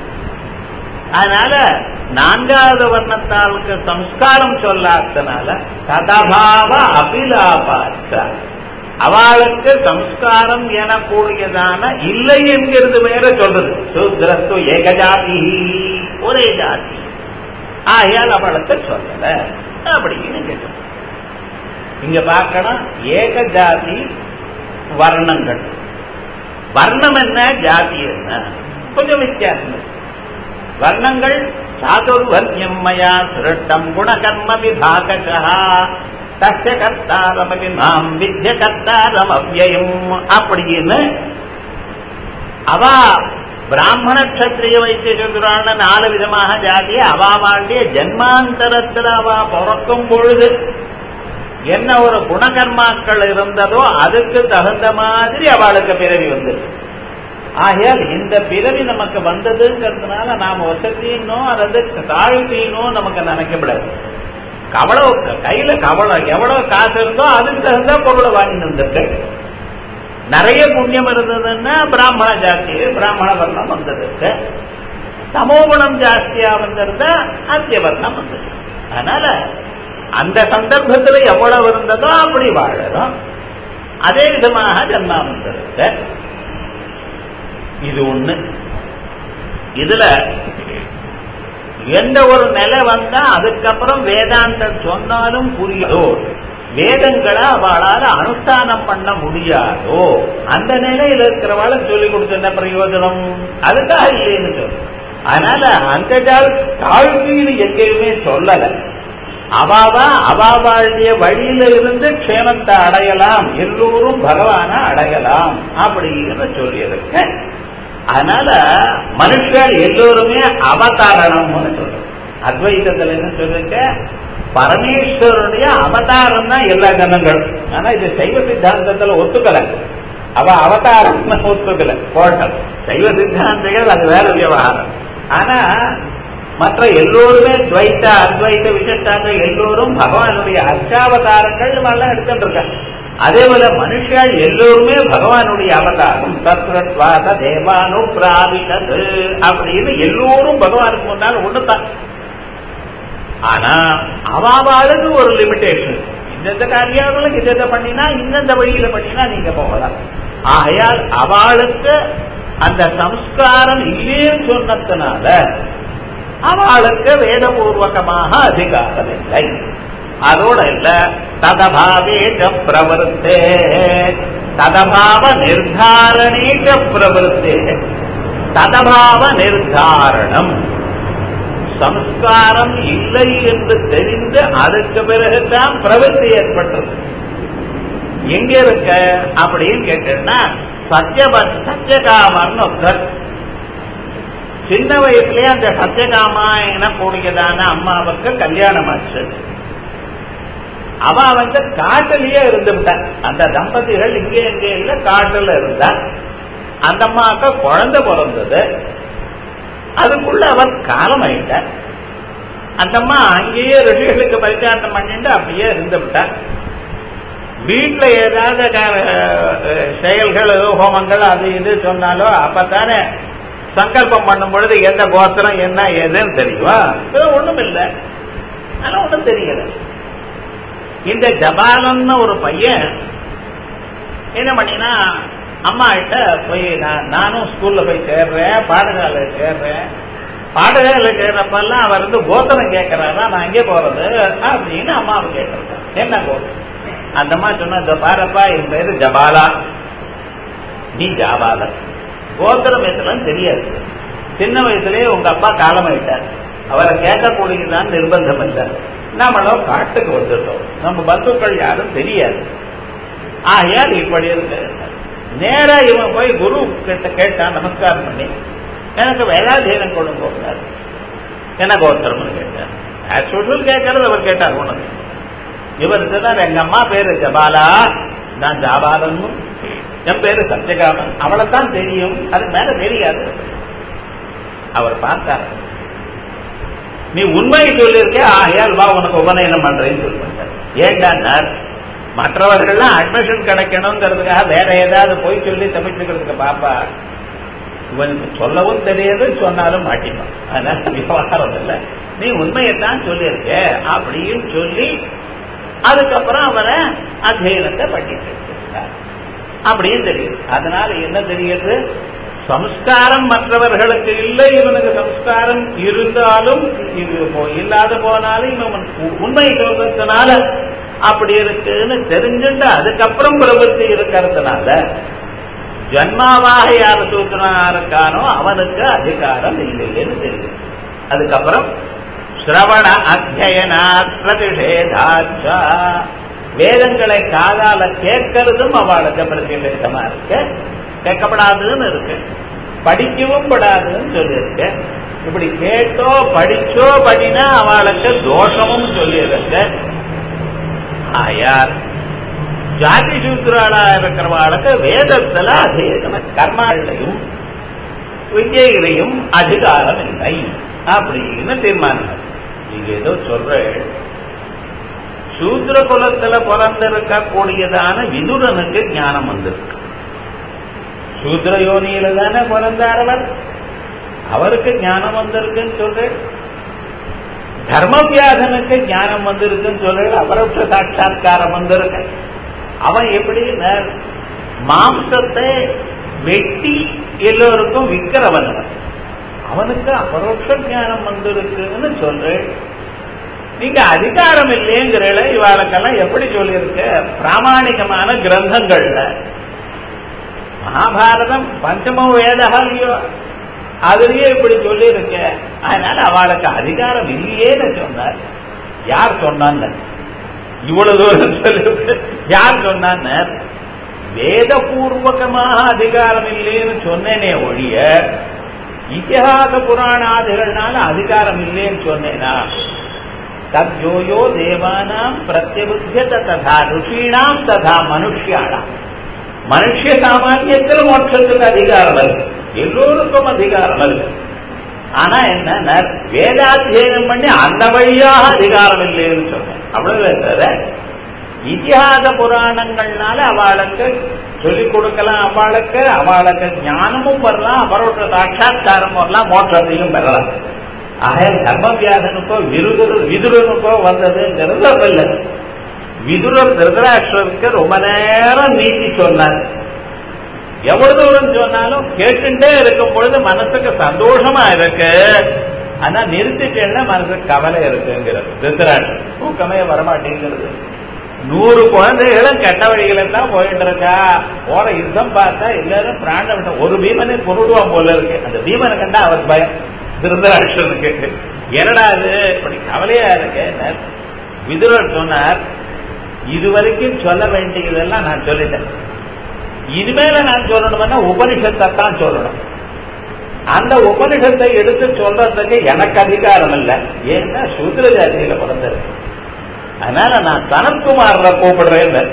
அதனால 4வது வர்ணத்தாளுக்கு சம்ஸ்காரம் சொல்லாதனால ததபாவ அபிலாபாச்ச, அவளுக்கு சம்ஸ்காரம் எனக்கூடியதான இல்லை என்கிறது வேற சொல்றது. சூத்ரஸ்து ஏகஜாதி, ஒரே ஜாதி, ஆகையால் அவளுக்கு சொல்லல அப்படின்னு கேட்க. இங்க பார்க்கணும் ஏக ஜாதி வர்ணங்கள். வர்ணம் என்ன, ஜாதி என்ன, கொஞ்சம் வித்தியாசம். வர்ணங்கள் சாதுர்வர்ணியம் மயா சிருஷ்டம் குணகர்ம விபாகசா தஸ்ய கர்த்தாரமபி மாம் வித்ய கர்த்தாரம் அவ்யயம் அப்படின்னு அவ பிராமண கஷத்திரிய வைத்திய சூத்ரான 4 விதமாக ஜாதியை அவ வாழ்ந்திய ஜென்மாந்தரத்தில் அவ பிறக்கும் பொழுது என்ன ஒரு குணகர்மாக்கள் இருந்ததோ அதுக்கு தகுந்த மாதிரி அவளுக்கு பிறவி வந்தது. ஆகையால் இந்த பிறவி நமக்கு வந்ததுங்கிறதுனால நாம வசதினோ அல்லது தாழ்த்தினோ நமக்கு நினைக்கப்படாது. கையில எவ்வளவு காசு இருந்தோ அதுக்கு தகுந்த பொருளை வாங்கி வந்திருக்கு. நிறைய புண்ணியம் இருந்ததுன்னா பிராமண ஜாஸ்தி பிராமண வர்ணம் வந்ததுக்கு, தமோகுணம் ஜாஸ்தியா வந்திருந்தா அத்தியவர்ணம் வந்தது. அதனால அந்த சந்தர்ப்பத்தில் எவ்வளவு இருந்ததோ அப்படி வாழறோம். அதே விதமாக ஜன்மா வந்திருக்கு. இது ஒண்ணு. இதுல எந்த ஒரு நிலை வந்தா அதுக்கப்புறம் வேதாந்தம் சொன்னாலும் புரியதோ, வேதங்களை அவளால் அனுஷ்டானம் பண்ண முடியாதோ, அந்த நிலையில் இருக்கிறவாள சொல்லிக் கொடுத்த பிரயோஜனம் அதுக்காக இல்லைன்னு சொல்லு. அதனால அந்த தாழ்ச்சின்னு எங்கேயுமே சொல்லல. அவாவாளுடைய வழியில இருந்து க்ஷேமத்தை அடையலாம், எல்லோரும் பகவான அடையலாம் அப்படின்னு சொல்லியிருக்க. அதனால மனுஷர் எல்லோருமே அவதாரணம்னு சொல்றோம். அத்வைதத்துல என்ன சொல்லிருக்க, பரமேஸ்வருடைய அவதாரம் தான் எல்லா ஜனங்களும். ஆனா இது சைவ சித்தாந்தத்துல ஒத்துக்கல. அவ அவதாரம் ஒத்துக்கல போட்டல். சைவ சித்தாந்திகள் அது வேற விவகாரம். ஆனா மற்ற எல்லோருமே துவைத்த அத்வைத விசிஷ்டாந்த எல்லோரும் பகவானுடைய அர்ச்சாவதாரங்கள் எல்லாம் எடுத்துட்டு இருக்காங்க. அதே போல மனுஷால் எல்லோருமே பகவானுடைய அவதாரம். தத்ரத்வாத தேவானு பிராபிஷது அப்படின்னு எல்லோரும் பகவானுக்கு முன்னால் ஒண்ணுதான். ஆனா அவாளுக்கு ஒரு லிமிடேஷன். இந்த காரியாவளுக்கு இதை பண்ணினா இந்த வழியில பண்ணினா நீங்க போகலாம். ஆகையால் அவளுக்கு அந்த சம்ஸ்காரம் இல்லைன்னு சொன்னதுனால அவளுக்கு வேதபூர்வகமாக அதிகாரம் இல்லை. அதோட இல்ல ததபாவேஷ பிரவருத்தே ததபாவ நிர்தாரணேஷ பிரவருத்தே. ததபாவ நிர்தாரணம் சம்ஸ்காரம் இல்லை என்று தெரிந்து அதுக்கு பிறகுதான் பிரவருத்தி ஏற்பட்டது. எங்க இருக்க அப்படின்னு கேட்டா சத்தியகாமர்னு ஒருத்தர் சின்ன வயசுலயே அந்த சத்தியகாமா எனக்கூடியதான அம்மாவுக்கு கல்யாணம் ஆச்சு. அவ காட்டிலேயே இருந்து விட்டார். அந்த தம்பதிகள் இங்கே எங்கே இல்ல காட்டுல இருந்தார். அந்த அம்மாவுக்கு குழந்தை பிறந்தது. அதுக்குள்ள அவர் காலம் ஆயிட்டார். அந்த அம்மா அங்கேயே ரிஷிகளுக்கு பரிச்சாரம் பண்ணிட்டு அப்படியே இருந்து விட்டார். வீட்டுல ஏதாவது செயல்கள் ஹோமங்கள் அது இது சொன்னாலோ அப்பத்தானே சங்கல்பம் பண்ணும் பொழுது எந்த கோத்திரம் என்ன ஏதுன்னு தெரியுமா? ஒண்ணும் இல்லை. ஆனா ஒண்ணும் தெரியல. இந்த ஜபாலன்னு ஒரு பையன் என்ன பண்ணினா அம்மா கிட்ட போய் நானும் ஸ்கூல்ல போய் சேர்றேன், பாடசாலை சேர்றேன். பாடசாலை சேர்றப்பெல்லாம் அவர் கோத்திரம் கேட்கிறாரா, நான் எங்கே போறது அப்படின்னு அம்மாவை கேட்கறது. என்ன கோத்திரம்? அந்த அம்மா சொன்ன பாரப்பா என் பேரு ஜபாலா, நீ ஜாபால. கோத்திரம் எத்தனை தெரியாது. சின்ன வயசுலயே உங்க அப்பா காலமாயிட்டார். அவரை கேட்கக்கூடியதான் நிர்பந்தம் இல்லை. நம்மளோ காட்டுக்கு வந்துட்டோம். நம்ம பந்துக்கள் யாரும் தெரியாது. ஆகையால் இப்படி இருக்கு. நேரா இவன் போய் குரு கிட்ட கேட்டான், நமஸ்காரம் பண்ணி எனக்கு வேதாதீனம் கொண்டு போகிறார். என்ன கோத்திரம்னு கேட்டார். ஆக்சுவல் கேட்கறது அவர் கேட்டார். உனக்கு இவருக்கு தான் எங்க அம்மா பேரு ஜபாலா, நான் ஜாபாலன்னு, என் பேரு சத்தியகாமன். அவளைத்தான் தெரியும், அதுக்கு மேல தெரியாது. அவர் பார்த்தார், நீ உண்மையை சொல்லியிருக்க, ஆகையால் வா உனக்கு உபநயனம் பண்றேன்னு சொல்லிட்டார். ஏண்டா மற்றவர்கள்லாம் அட்மிஷன் கிடைக்கணுங்கிறதுக்காக வேற ஏதாவது போய் சொல்லி தப்பிச்சுக்கிறதுக்கு பாப்பா இவனுக்கு சொல்லவும் தெரியாது, சொன்னாலும் மாட்டிப்பான். அதனால விவகாரம் இல்லை, நீ உண்மையைத்தான் சொல்லியிருக்க அப்படின்னு சொல்லி அதுக்கப்புறம் அவரை அத்தியனத்தை பண்ணிட்டு இருக்கார் அப்படின்னு தெரியுது. அதனால என்ன தெரியுது? சம்ஸ்காரம் மற்றவர்களுக்கு இல்லை, இவனுக்கு சம்ஸ்காரம் இருந்தாலும் இல்லாத போனாலும் இவன் உண்மை சொல்றதுனால அப்படி இருக்குன்னு தெரிஞ்சுட்டு அதுக்கப்புறம் பிரவருத்தி இருக்கிறதுனால ஜன்மாவாக யார் சூத்திரனா இருக்கானோ அவனுக்கு அதிகாரம் இல்லைன்னு தெரியும். அதுக்கப்புறம் ஸ்ரவண அத்தியனா பிரதிஷேதாச்சா, வேதங்களை காதால கேட்கறதும் அவளுக்கு பிரதிஷேதமா இருக்கு. கேட்கப்படாதுன்னு இருக்கு, படிக்கவும் படாதுன்னு சொல்லியிருக்கு. இப்படி கேட்டோ படிச்சோ படினா அவளுக்கு தோஷமும் சொல்லியிருக்கு. ஆயார் ஜாதி சூத்திராளா இருக்கிறவாளுக்கு வேதத்துல அதேதன கர்மாலையும் வித்யைகளையும் அதிகாரம் இல்லை அப்படின்னு தீர்மானம். நீங்க ஏதோ சொல்ற சூத்திர குலத்துல பிறந்திருக்க கூடியதான விதுரனுக்கு ஞானம் வந்திருக்கு. சூத்திர யோனியில தானே பிறந்தாரவர், அவருக்கு ஞானம் வந்திருக்குன்னு சொல்றேன். தர்மவியாசனுக்கு ஞானம் வந்திருக்குன்னு சொல்றேன், அபரோட்ச சாட்சா்காரம் வந்திருக்கு. அவன் எப்படி மாம்சத்தை வெட்டி எல்லோருக்கும் விற்கிறவன், அவனுக்கு அபரோட்ச ஞானம் வந்திருக்குன்னு சொல்றேன். நீங்க அதிகாரம் இல்லைங்கிற இவாளுக்கெல்லாம் எப்படி சொல்லியிருக்க? பிராமணிகமான கிரந்தங்கள்ல மகாபாரதம் பஞ்சம வேதகாலியோ அதுலயே இப்படி சொல்லி இருக்க. அதனால அவளுக்கு அதிகாரம் இல்லையேன்னு சொன்னார். யார் சொன்னான்னு இவ்வளவு தூரம் சொல்லி யார் சொன்னான்னு வேதபூர்வகமாக அதிகாரம் இல்லைன்னு சொன்னேனே ஒழிய இத்திஹாச புராணாதிகள்னால அதிகாரம் இல்லைன்னு சொன்னேனா? தத்யோயோ தேவானாம் பிரத்யபுத்தியத ததா ருஷீணாம் ததா மனுஷ்யாணாம். மனுஷ சாமானியத்தில் மோட்சத்துக்கு அதிகாரம் இருக்கு, எல்லோருக்கும் அதிகாரம் இருக்கு. ஆனா என்ன வேதாத்தியனம் பண்ணி அந்த வழியாக அதிகாரம் இல்லைன்னு சொன்னேன். அவ்வளவு தவிர இதிகாச புராணங்கள்னால அவளுக்கு சொல்லிக் கொடுக்கலாம், அவளுக்கு ஞானமும் வரலாம், அவரோட சாட்சா்காரம் வரலாம், மோட்சத்தையும் பெறலாம். ஆக தர்மவியாசனுக்கோ விதுரனுக்கோ வந்ததுங்கிறது இல்லை. விதுரர் திருதராஷ்டிரருக்கு ரொம்ப நேரம் நீதி சொன்னார். எவ்வளவு தூரம் சொன்னாலும் கேட்டுட்டே இருக்கும் பொழுது மனசுக்கு சந்தோஷமா இருக்கு, ஆனா நிறுத்திட்டேன்னா மனசுக்கு கவலை இருக்குங்கிறது. திருதராஷ்டிரர் தூக்கமே வரமாட்டேங்கிறது. 100 குழந்தைகளும் கெட்ட வழிகள் தான் போயிட்டு இருக்கா. போற யுத்தம் பார்த்தா எல்லாரும் பிராண விட்ட ஒரு பீமனை கொண்டுடுவான் போல இருக்கு. அந்த பீமனை கண்டா அவர் பயம் திருதராஷ்டிரனுக்கு. என்னடா இது இப்படி கவலையா இருக்கு? விதுரர் சொன்னார், இதுவரைக்கும் சொல்ல வேண்டியதெல்லாம் நான் சொல்லிட்டேன், இனிமேல நான் சொல்லணும்னா உபனிஷத்தை தான் சொல்லணும். அந்த உபனிஷத்தை எடுத்து சொல்றதுக்கு எனக்கு அதிகாரம் இல்லை, ஏன்னா சூத்திர ஜாதியில பிறந்திருக்கு. அதனால நான் சனத்குமார கூப்பிடுறேன்.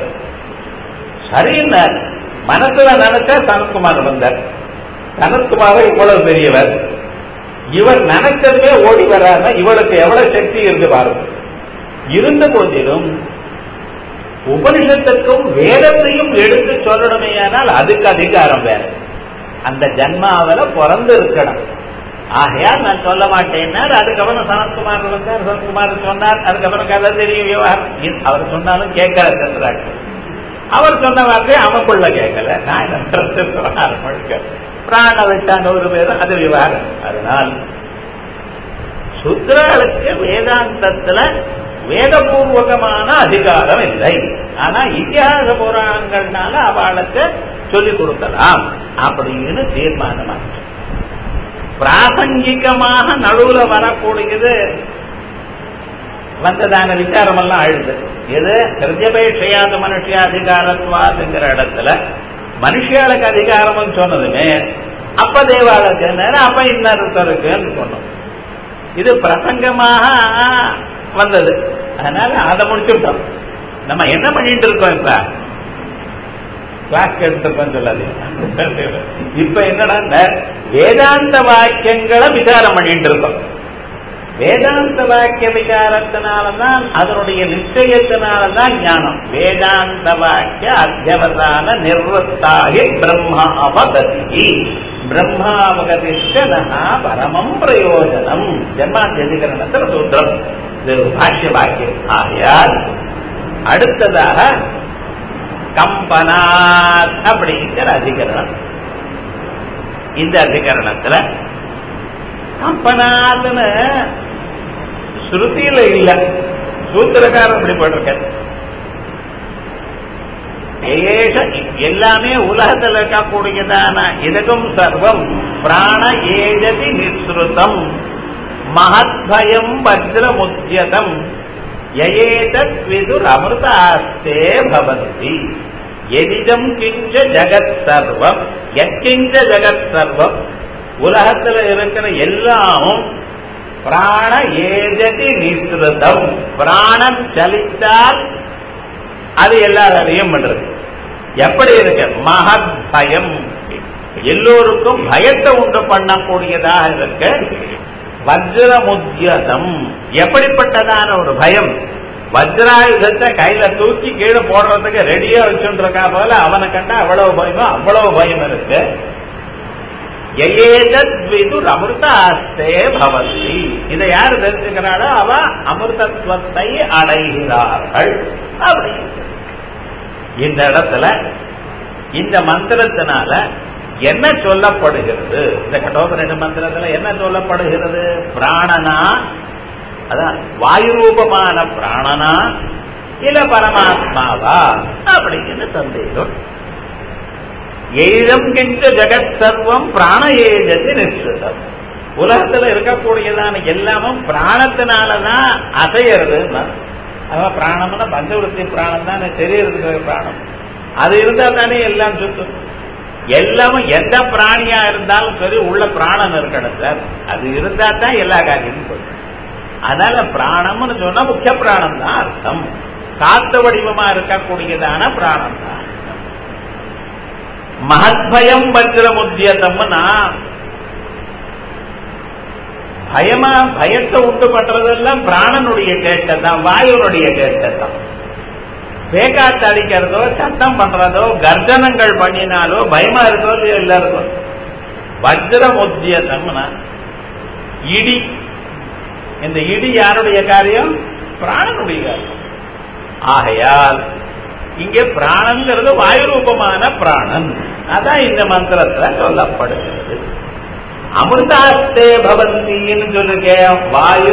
சரின்னு மனசுல நினைச்சா சனத்குமார் வந்தார். சனத்குமார இவ்வளவு பெரியவர், இவர் நினைச்சதுமே ஓடி வராம இவளுக்கு எவ்வளவு சக்தி இருக்கு பாருங்க. இருந்த போதிலும் உபனிஷத்துக்கும் வேதத்தையும் எடுத்து சொல்லணுமே, ஆனால் அதுக்கு அதிகாரம் வேற. அந்த ஜன்மாவில பிறந்து இருக்கணும். ஆகையால் நான் சொல்ல மாட்டேன்னா அதுக்கப்புறம் சனத்குமார் வந்தார், சனத்குமார் சொன்னார். அதுக்கப்புறம் கதை தெரியும் விவகாரம். அவர் சொன்னாலும் கேட்கறாங்க. அவர் சொன்ன வார்த்தையை அவனுக்குள்ள கேட்கல. நான் என்ன பிராண விட்டான் ஒரு பேரும் அது விவகாரம். அதனால் சுத்ராளுக்கு வேதாந்தத்துல வேதபூர்வகமான அதிகாரம் இல்லை. ஆனா இத்திஹாச புராணங்கள்னால அவளுக்கு சொல்லிக் கொடுக்கலாம் அப்படின்னு தீர்மானமாச்சு. பிராசங்கிகமாக நடுவுல வரக்கூடியது வந்ததான விசாரம் எல்லாம் ஆயிடுது. எது ஹிருத்யபேட்சையாத மனுஷியாதிகாரத்வாதுங்கிற இடத்துல மனுஷியாளுக்கு அதிகாரம் சொன்னதுமே அப்ப தேவாலயத்து நேரம் அப்ப இன்னொருத்தருக்குன்னு சொன்னோம். இது பிரசங்கமாக வந்தது. அதனால அதை முடிச்சுட்டோம். நம்ம என்ன பண்ணிட்டு இருக்கோம்? இப்ப கிளாஸ் கேட்டுருக்கோம் சொல்லாது. இப்ப என்னடா வேதாந்த வாக்கியங்களை விசாரம் பண்ணிட்டு இருக்கோம். வேதாந்த வாக்கிய விசாரத்தினால்தான் அதனுடைய நிச்சயத்தினால்தான் ஞானம். வேதாந்த வாக்கிய அத்தியவசான நிர்வத்தாகி பிரம்மா அவகதி பிரம்மாவகதிஷ்டனா பரமம் பிரயோஜனம். ஜன்மாத்தியதிகரணத்தில் சூத்திரம், இது பாஷ்ய வாக்கியம். ஆகையால் அடுத்ததாக கம்பனாத் அப்படிங்கிற அதிகரணம். இந்த அதிகரணத்துல கம்பனாத்னு ஸ்ருதியில இல்ல, சூத்திரக்காரன் அப்படி போட்டிருக்க. எல்லாமே உலகத்தில் இருக்கக்கூடியதான இதுக்கும் சர்வம் பிராண ஏஜதி நிஸ்ருதம் மகத்பயம் வஜ்ரமுத்யதம் யயேதத் விதுர் அமிர்தாஸ்தே பவந்தி எதிதம் கிஞ்ச ஜகத் சர்வம் யக்கிஞ்ச ஜகத் சர்வம். உலகத்தில் இருக்கிற எல்லாமும் பிராண ஏஜதி நிஸ்ருதம், பிராணம் சலித்தால் அது எல்லாரையும் பண்றது. எப்படி இருக்கு? மகத் பயம், எல்லோருக்கும் பயத்தை உண்டு பண்ணக்கூடியதாக இருக்கு. வஜ்ரமுத்யதம், எப்படிப்பட்டதான ஒரு பயம், வஜ்ராயுதத்தை கையில தூக்கி கீழே போடுறதுக்கு ரெடியா வச்சுட்டு இருக்கா போல அவனை கண்டா அவ்வளவு பயமோ அவ்வளவு பயம் இருக்கு. அமிர்தாஸ்தே பவதி, இதை யாரு தெரிஞ்சுக்கிறாளோ அவ அமிர்தத்துவத்தை அடைகிறார்கள். அப்படி இந்த இடத்துல இந்த மந்திரத்தினால என்ன சொல்லப்படுகிறது? இந்த கடோபனிட மந்திரத்துல என்ன சொல்லப்படுகிறது? பிராணனா, அதான் வாயு ரூபமான பிராணனா இல்ல பரமாத்மாவா அப்படின்னு சந்தேகம். ஏழம் கிஞ்ச ஜெகத் சர்வம் பிராண ஏஜதி நிஷ்டிதம். உலகத்துல இருக்கக்கூடியதான எல்லாமும் பிராணத்தினாலதான் அசையறதுன்னா, அதான் பிராணம்னா பஞ்சவருத்தி பிராணம் தான் தெரியறதுக்கு பிராணம். அது இருந்தா தானே எல்லாம் சுத்தம். எல்லாமும் எந்த பிராணியா இருந்தாலும் சரி உள்ள பிராணம் இருக்கணும் சார். அது இருந்தா தான் எல்லா காரியமும் சொல்லும். அதனால பிராணம்னு சொன்னா முக்கிய பிராணம் தான் அர்த்தம். காத்த வடிவமா இருக்கக்கூடியதான பிராணம் தான். மகத்பயம் வஜ்ரமுத்யதம்னா பயமா, பயத்தை உண்டு பண்றதெல்லாம் பிராணனுடைய கேட்டதான், வாயுனுடைய கேட்டதான். வேகாத்து அடிக்கிறதோ சத்தம் பண்றதோ கர்ஜனங்கள் பண்ணினாலோ பயமா இருக்கோ எல்லாருக்கும். வஜ்ரமுத்யதம்னா இடி, இந்த இடி யாருடைய காரியம்? பிராணனுடைய காரியம். ஆகையால் இங்கே பிராணங்கிறது வாயு ரூபமான பிராணன். அதான் இந்த மந்திரத்துல சொல்லப்படுகிறது. அமிர்தாஸ்தே பவந்தின்னு சொல்லுங்க. வாயு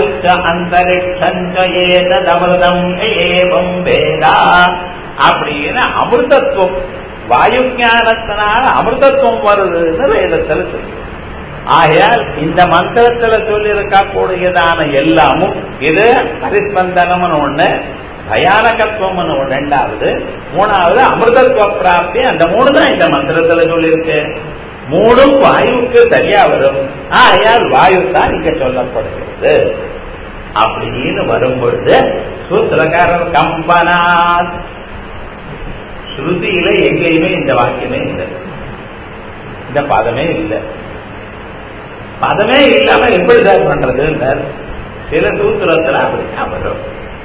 அந்தரிக்ஷம் ஏவம் வேதா அப்படின்னு அமிர்தத்துவம், வாயு ஞானத்தினால அமிர்தத்துவம் வருதுன்னு வேதத்தில் சொல்லு. ஆகையால் இந்த மந்திரத்துல சொல்லி இருக்கக்கூடியதான எல்லாமும் இது ஹரிஸ்பந்தனம்னு ஒண்ணு, பயானகத்துவம் ரெண்டாவது, மூணாவது அமிர்தத்துவ பிராப்தி. அந்த மூணு தான் இந்த மந்திரத்துல சொல்லியிருக்கு. மூணும் வாயுக்கு சரியா வரும். ஆகையால் வாயு தான் இங்க சொல்லப்படுகிறது. அப்படின்னு வரும்பொழுது சூத்திரக்காரர் கம்பனா, ஸ்ருதியில எங்கேயுமே இந்த வாக்கியமே இல்லை, இந்த பதமே இல்லை. பதமே இல்லாம எப்படி சார் பண்றது? சில சூத்திரத்துல அப்படித்தான் வரும்.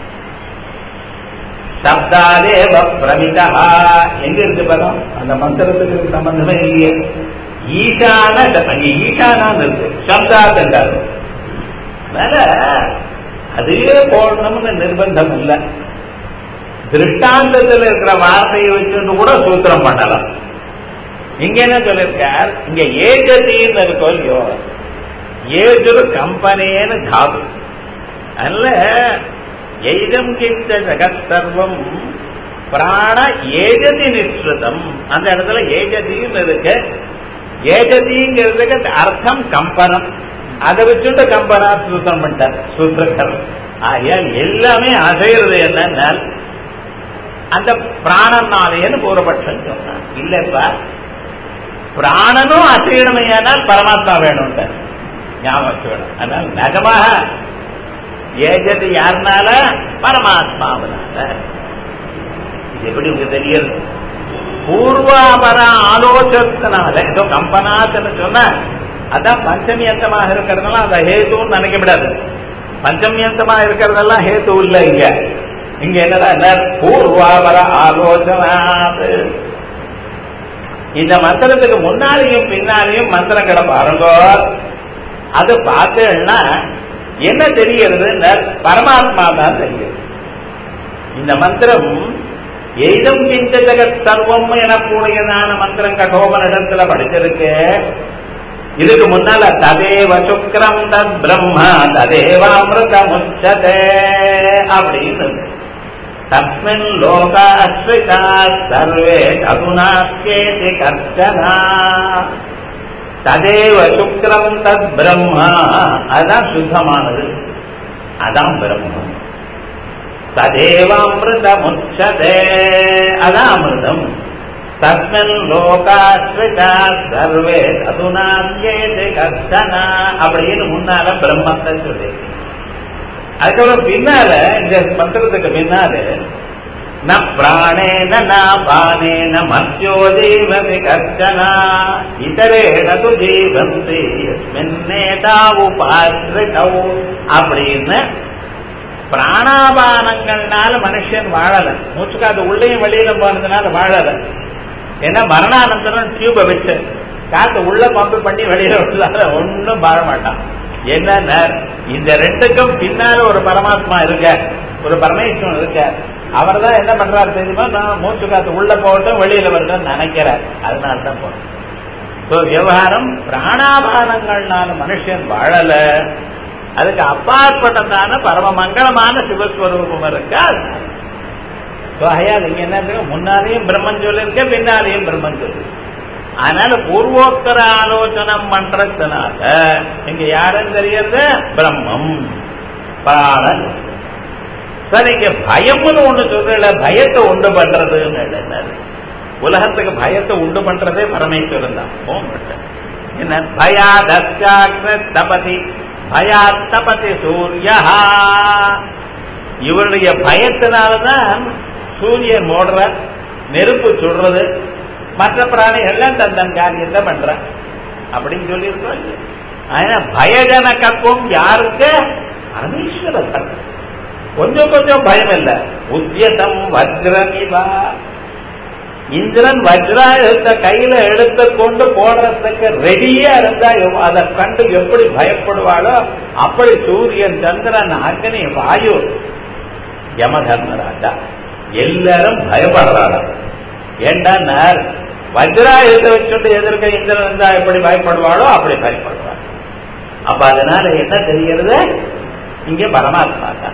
சப்தாதேவ பிரமிதா எங்க இருக்கு பதம்? அந்த மந்திரத்துக்கு சம்பந்தமே இல்லையே. ஈசான, ஈசானான்னு இருக்கு, சப்தாத்தான். அதனால அதுவே போடணும்னு நிர்பந்தம் இல்லை. திருஷ்டாந்தத்தில் இருக்கிற வார்த்தையை வச்சுட்டு கூட சூத்திரம் பண்ணலாம். இங்க என்ன சொல்லிருக்கார்? இங்க ஏஜதின்னு இருக்கோ இல்லையோ, ஏஜுரு கம்பனேன்னு தாது. அதனால எய்தம் கிட்ட ஜெகத் சர்வம் பிராண ஏஜதி நிஷ்டிதம். அந்த இடத்துல ஏஜதின்னு இருக்கு. ஏஜதிங்கிறதுக்கு அர்த்தம் கம்பனம். அதை வச்சுட்டு கம்பனா சூத்திரம் பண்ணிட்டார் சூத்திரக்கர். ஆகையால் எல்லாமே அசைறது என்னன்னா அந்த பிராணனாலேன்னு பூர்வபட்சம் சொன்னார். இல்லப்பா, பிராணனும் அசையணுமையானால் பரமாத்மா வேணும், ஞாபகம் வேணும். அதனால நகமாக ஏஜது யாருனால? பரமாத்மாவனால. இது எப்படி உங்களுக்கு தெரியுது? பூர்வாபர ஆலோசத்தினால ஏதோ கம்பனாத்துன்னு சொன்ன அதான் பஞ்சமியந்தமாக இருக்கிறதெல்லாம் அதை ஹேதுன்னு நினைக்க விடாது. பஞ்சமியந்தமாக இருக்கிறதெல்லாம் ஹேது இல்லை. இங்க இங்க என்னடா பூர்வாபர ஆலோசனாது. இந்த மந்திரத்துக்கு முன்னாலேயும் பின்னாலேயும் மந்திரங்களை பாருங்க. அது பார்த்தேன்னா என்ன தெரிகிறது? பரமாத்மா தான் தெரிகிறது. இந்த மந்திரம் எய்தம் கிஞ்ச ஜெகத் சர்வம் எனக்கூடியதான மந்திரம் கடோபனிடத்துல படிச்சிருக்கு. இதுக்கு முன்னால ததேவ சுக்ரம் தத் பிரம்மா ததேவாமிருதமுச்சதே அப்படின்னு தஸ்மின் லோகாஸ்ரிதா சர்வே அதுநாஸ்கேதி கர்ச்சனா. ததேவ சுக்ரம் தத் பிரம்மா, அதான் சுத்தமானது, அதான் பிரம்மம். ததேவாமிருதமுச்சதே, அதான் அமிர்தம். தஸ்மின் லோகாஸ்ரிதா சர்வே அதுநாஸ்கேதி கர்ச்சனா அப்படின்னு முன்னால பிரம்மத்தை சொல்லி, அதுக்கப்புறம் பின்னால இந்த மந்திரத்துக்கு பின்னால ந பிராணேன ந பானேன மத்யோ ஜீவதி கர்ச்சனா இதரேண து ஜீவந்தி யஸ்மின்னேதா உபாஸ்ரிதௌ அப்படின்னு பிராணாபானங்கள்னால மனுஷன் வாழல. மூச்சுக்காது உள்ளேயும் வெளியிலும் போனதுனால வாழல. ஏன்னா மரணானந்தரம் டியூபை வச்சு காத்து உள்ள பம்பு பண்ணி வெளியில விடலாத ஒன்னும் வாழ மாட்டான். என்ன இந்த ரெண்டுக்கும் பின்னால ஒரு பரமாத்மா இருக்க, ஒரு பரமேஸ்வரன் இருக்க. அவர் தான் என்ன பண்றாரு தெரியுமா, நான் மூச்சு காத்து உள்ள போகட்டும் வெளியில வரட்டும் நினைக்கிறார். அதனால்தான் போறோம். விவகாரம் பிராணாபானங்கள்னால மனுஷன் வாழல. அதுக்கு அப்பாற்பட்டதான பரம மங்களமான சிவஸ்வரூபம் இருக்கா. நீங்க என்ன முன்னாலேயும் பிரம்மன் சொல்லிருக்க, பின்னாலேயும் பிரம்மன் சொல்லி. அதனால பூர்வோத்தர ஆலோசனம் பண்றதுனால இங்க யாரும் தெரியறது பிரம்மம் பிராணன். சரிங்க, பயம்னு ஒண்ணு சொல்றல, பயத்தை உண்டு பண்றதுன்னு உலகத்துக்கு பயத்தை உண்டு பண்றதே பரமேஸ்வரன் தான். என்ன பயாதபதி பயாத்தபதி சூரியா, இவருடைய பயத்தினாலதான் சூரியன் ஓடுற, நெருப்பு சுடுறது, மற்ற பிராணிகள்லாம் தன் காரியத்தை பண்ற அப்படின்னு சொல்லியிருக்கோம். ஆனா பயஜனகத்துவம் யாருக்கு? பரமேஸ்வரன். கொஞ்சம் கொஞ்சம் பயம் இல்ல. உத்தியதம் வஜ்ரமிவா, இந்திரன் வஜ்ராயுதத்தை கையில எடுத்துக்கொண்டு போடுறதுக்கு ரெடியா இருந்தா அதை கண்டு எப்படி பயப்படுவாளோ அப்படி சூரியன், சந்திரன், அக்னி, வாயு, யம தர்மராஜா எல்லாரும் பயப்படுறாங்க. ஏண்டா வஜ்ராயுதத்தை வச்சுட்டு எதிர்க்க இந்திரன் இருந்தா எப்படி பயப்படுவாளோ அப்படி பயப்படுவாள். அப்ப அதனால என்ன தெரிகிறது, இங்க பரமாத்மா தான்.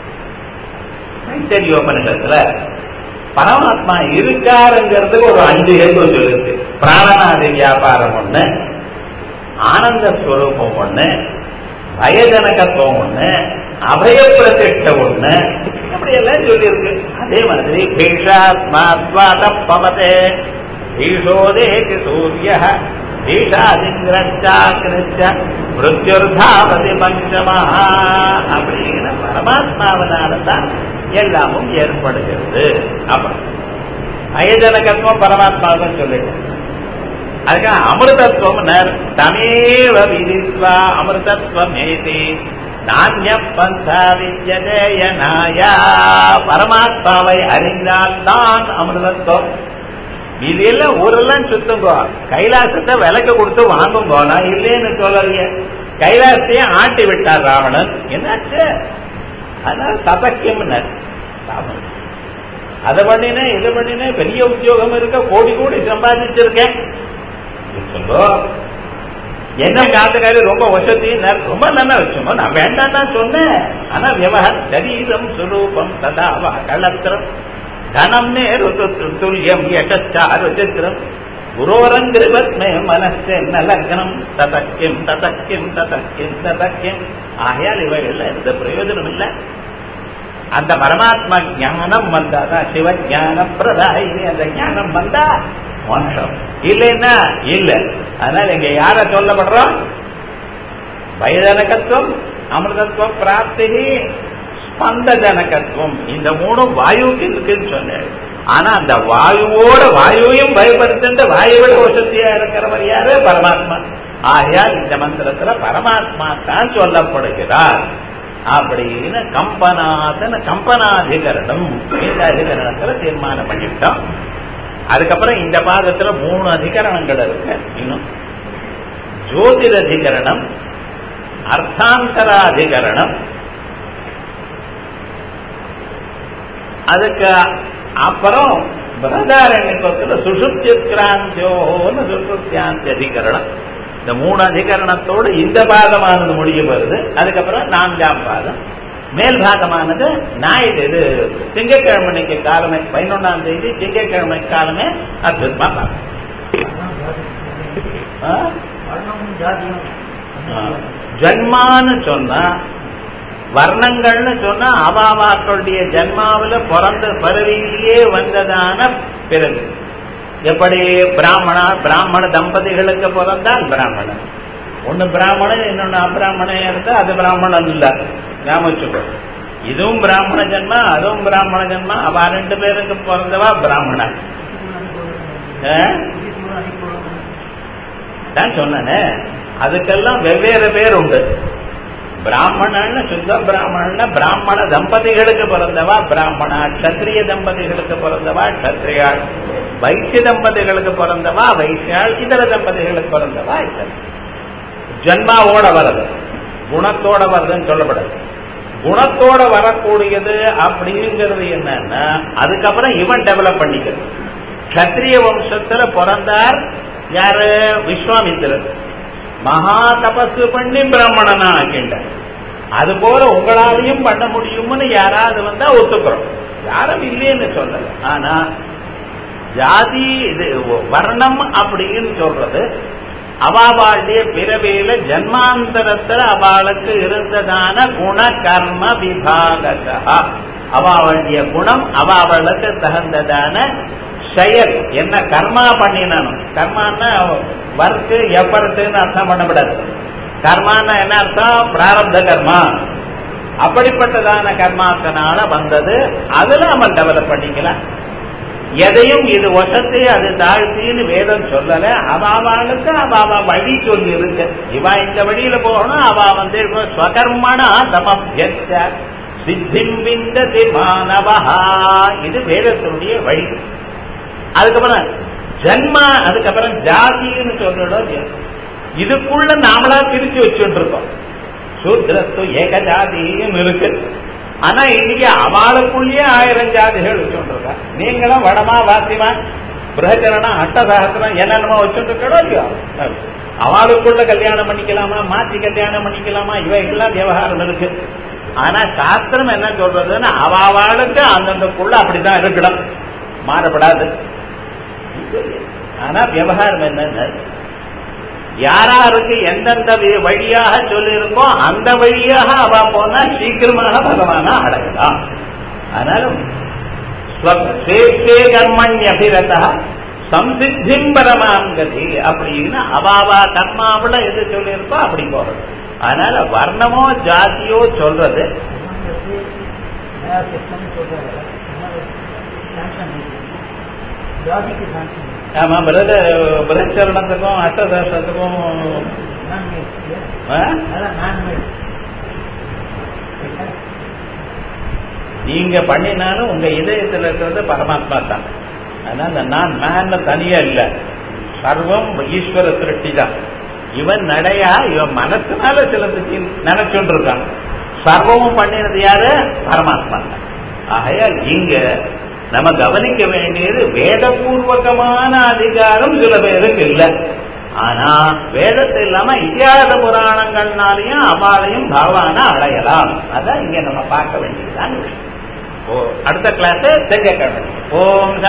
தைத்தரியோபனிஷத்துல பரமாத்மா இருக்காருங்கிறதுக்கு ஒரு 5 ஏற்றம் சொல்லிருக்கு. பிராணநாதி வியாபாரம் ஒண்ணு, ஆனந்த ஸ்வரூபம் ஒண்ணு, பயஜனகத்துவம் ஒண்ணு, அபய பிரதிஷ்ட ஒண்ணு, அப்படி எல்லாம் சொல்லியிருக்கு. அதே மாதிரி பீஷாத்மாத்வாதப்பவதே பீஷோதேகி சூரிய பீஷாதிங்கிரச்சாக்கிருச்ச மிருத்யுர்தாவதி பஞ்சமா அப்படிங்கிற பரமாத்மாவனால்தான் எல்லாமும் ஏற்படுகிறது. அப்புறம் அயஜனகத்துவம் பரமாத்மாவுன்னு சொல்லிட்டு அதுக்காக அமிர்தத்துவம் தமேவ விதித்வா அமிர்தத்துவம் ஏதி நான்யம் பந்தா வித்யதேயனாயா, பரமாத்மாவை அறிந்தால்தான் அமிர்தத்துவம். இதெல்லாம் ஊரெல்லாம் சுத்துங்கோ, கைலாசத்தை விலைக்கு கொடுத்து வாங்குங்கோ. நான் இல்லேன்னு சொல்லலையே, கைலாசத்தையே ஆட்டி விட்டார் ராவணன். என்னாச்சு? அதனால தபக்கியம் அதை பண்ணினேன் இது பண்ணினேன், பெரிய உத்தியோகம் இருக்க, கோடி கோடி சம்பாதிச்சிருக்கேன். என்ன காத்துக்காரி ரொம்ப வசதி ரொம்ப நல்லா வச்சுக்கோ, நான் வேண்டாம் தான் சொன்னேன். ஆனா விவகாரம் சரீரம் சுரூபம் சதாவா கலத்திரம் தனம் துல்லியம் யசாருச்சித்திரம் குரோரங்கிருவத்மே மனசென்ன லக்னம் ததக்கியம் ததக்கியம் ததக்கியம் ததக்கியம். ஆகையால் இவைகள் எந்த பிரயோஜனம் இல்லை. அந்த பரமாத்மா ஞானம் வந்தாதான் சிவஞான பிரதாயினி, அந்த ஞானம் வந்தா மோட்சம், இல்லைன்னா இல்ல. அதனால இங்க யார சொல்லப்படுறோம்? பயஜனகத்துவம், அமிர்தத்துவம், பிராப்தி, ஸ்பந்த ஜனகத்துவம். இந்த 3 வாயுக்கு இருக்குன்னு சொன்னேன். ஆனா அந்த வாயுவோட வாயுவையும் பயப்படுத்த வாயுவோட வசதியா இருக்கிறவர் யாரு? பரமாத்மா. ஆகையால் இந்த மந்திரத்துல பரமாத்மா தான் சொல்லப்படுகிறார் அப்படின்னு கம்பனாதிகரணம் இந்த அதிகரணத்துல தீர்மானம் பண்ணிட்டோம். அதுக்கப்புறம் இந்த பாதத்துல 3 அதிகரணங்கள் இருக்கு. இன்னும் ஜோதிரதிகரணம், அர்த்தாந்தராதிகரணம், அதுக்கு அப்புறம் பிரதாரண்யத்துல சுசுப்திக்ராந்தியோன்னு சுசுப்தியாந்தி அதிகரணம். இந்த 3 அதிகரணத்தோடு இந்த பாதமானது முடிய வருது. அதுக்கப்புறம் 4ஆம் பாதம் மேல் பாகமானது ஞாயிறு, இது திங்கட்கிழமைக்கு காலமே 11ஆம் தேதி திங்கட்கிழமை காலமே அற்புதமா பார்க்கணும். ஜன்மான்னு சொன்னா வர்ணங்கள்னு சொன்னா அவாவாக்களுடைய ஜன்மாவில பிறந்த பருவிலேயே வந்ததான பிறகு. எப்படி பிராமண தம்பதிகளுக்கு பிறந்தால் பிராமணன், ஒன்னு பிராமணன் இன்னொன்னு அபிராமணன் இருந்தா அது பிராமணன் இல்ல. ஞாபகம். இதுவும் பிராமண ஜென்மா அதுவும் பிராமண ஜென்மா. அவ 2 பேருக்கு பிறந்தவா பிராமணன் தான் சொன்னே. அதுக்கெல்லாம் வெவ்வேறு பேர் உண்டு. பிராமணன் சுத்த பிராமணன் பிராமண தம்பதிகளுக்கு பிறந்தவா பிராமணா, கத்திரிய தம்பதிகளுக்கு பிறந்தவா கத்திரியாள், வைசிய தம்பதிகளுக்கு பிறந்தவா வைசியாள், இதர தம்பதிகளுக்கு பிறந்தவா இதர. ஜன்மாவோட வருது, குணத்தோட வருதுன்னு சொல்லப்படாது. குணத்தோட வரக்கூடியது அப்படிங்கிறது என்னன்னா அதுக்கப்புறம் இவன் டெவலப் பண்ணிக்கிறது. கத்திரிய வம்சத்துல பிறந்தார் யாரு? விஸ்வாமித்திரர். மகா தபசு பண்ணி பிராமணனா ஆக்கிண்டார். அது போல உங்களாலையும் பண்ண முடியும்னு யாராவது வந்தா ஒத்துக்கிறோம், யாரும் இல்லைன்னு சொல்லல. ஆனா ஜாதி இது வர்ணம் அப்படின்னு சொல்றது அவாளுடைய பிறவியில ஜன்மாந்தரத்துல அவளுக்கு இருந்ததான குண கர்ம விபாகா, அவளுடைய குணம் அவளுக்கு தகுந்ததான செயல் என்ன கர்மா பண்ணினனும். கர்மான்னா ஒர்க்கு எஃபர்ட்னு அர்த்தம் பண்ணப்படாது. கர்மான்னா என்ன அர்த்தம்? பிராரப்த கர்மா. அப்படிப்பட்டதான கர்மாக்கனால வந்தது. அதுல நம்ம டெவலப் பண்ணிக்கலாம். எதையும் இது வசத்தை அது தாழ்த்தின்னு வேதம் சொல்லல. அவாளுக்கு அவ வழி சொல்லி இருக்கு. இவா இந்த வழியில போகணும். அவ வந்து ஸ்வகர்மணா தமப்யஸ்ய சித்திம் விந்ததி மானவஹ. இது வேதத்தினுடைய வழி. அதுக்கப்புறம் ஜன்மா, அதுக்கப்புறம் ஜாதின்னு சொல்றோம். இதுக்குள்ள நாமளா பிரிச்சு வச்சுட்டு இருக்கோம். சூத்ரத்து ஏக ஜாதின்னு இருக்கு. ஆனா இன்னைக்கு அவளுக்குள்ளேயே 1000 ஜாதிகள் வச்சுட்டு இருக்கா. நீங்களும் வடமா வாசிமா பிரகச்சரணம் அட்டசாகத்திரம் என்னென்னமோ வச்சுட்டு இருக்கோ இல்லையோ. அவளுக்குள்ள கல்யாணம் பண்ணிக்கலாமா, மாற்றி கல்யாணம் பண்ணிக்கலாமா, இவைகள்லாம் விவகாரம் இருக்கு. ஆனா சாஸ்திரம் என்ன சொல்றதுன்னா அவளுக்கு அந்தந்தக்குள்ள அப்படித்தான் இருக்கணும், மாறப்படாது. ஆனா விவகாரம் என்னன்னு யாராருக்கு எந்தெந்த வழியாக சொல்லியிருக்கோ அந்த வழியாக அவ போனா சீக்கிரமாக பகவானா அடையலாம். அதனால கர்மண்யபிரதா சம்சித்திம் பரமாங்கதி அப்படின்னு அவாவா கர்மாவில எது சொல்லியிருக்கோ அப்படி போறது. அதனால வர்ணமோ ஜாதியோ சொல்றது ஆமா. பிரச்சரணத்துக்கும் அஷ்டதர்ஷத்துக்கும் நீங்க பண்ணினாலும் உங்க இதயத்தில் இருக்கிறது பரமாத்மா தான். அதனால நான் மேன் தனியா இல்ல, சர்வம் ஈஸ்வர சிருஷ்டி தான். இவன் நடையா இவன் மனசுனால சிலத்துக்கு நினைச்சுட்டு இருக்கான். சர்வமும் பண்ணினது யாரு? பரமாத்மா தான். ஆகையால் இங்க நம்ம கவனிக்க வேண்டியது வேதபூர்வகமான அதிகாரம் சில பேருக்கு இல்லை. ஆனா வேதத்தை இல்லாம இத்தியாச புராணங்கள்னாலையும் அவாலையும் பகவான அடையலாம். அதான் இங்க நம்ம பார்க்க வேண்டியதுதான். அடுத்த கிளாஸ் தெரிஞ்சுக்க. ஓம்